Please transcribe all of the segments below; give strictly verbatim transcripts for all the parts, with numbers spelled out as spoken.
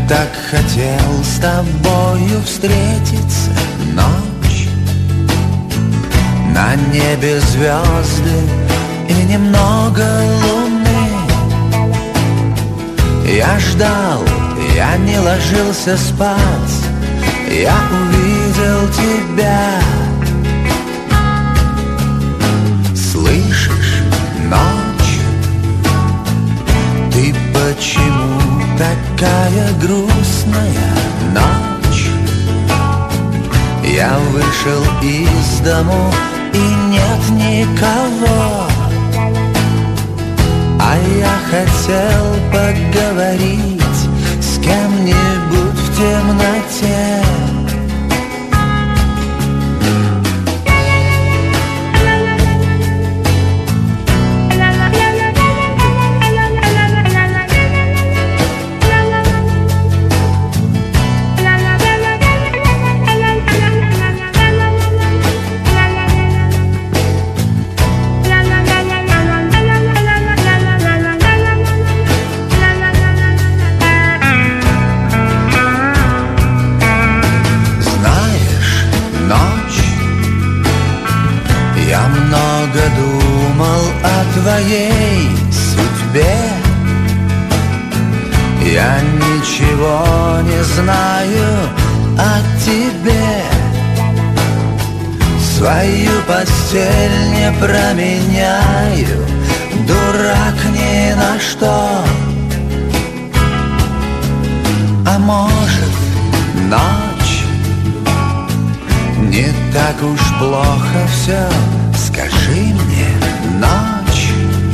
так хотел с тобою встретиться. Ночь, на небе звезды и немного луны. Я ждал, я не ложился спать, я увидел тебя. Слышишь, ночь, ты почему такая грустная? Ночь, я вышел из дому и нет никого, а я хотел поговорить с кем-нибудь в темноте. Думал о твоей судьбе, я ничего не знаю о тебе. Свою постель не променяю, дурак ни на что. А может, ночь, не так уж плохо все. Скажи мне, ночь,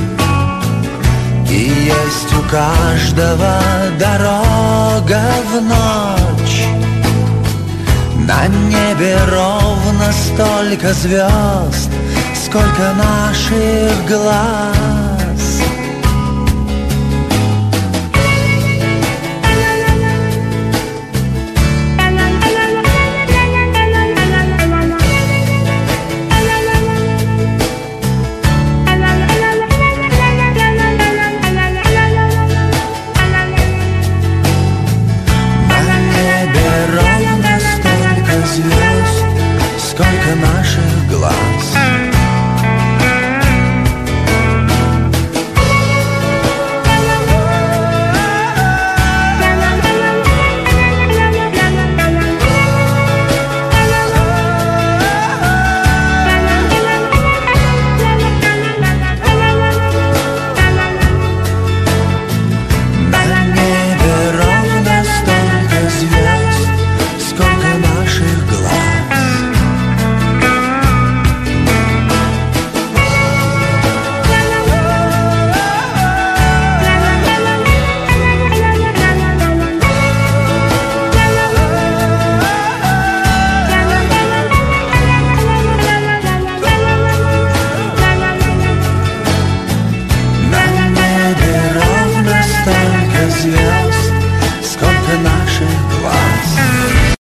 и есть у каждого дорога в ночь. На небе ровно столько звезд, сколько наших глаз.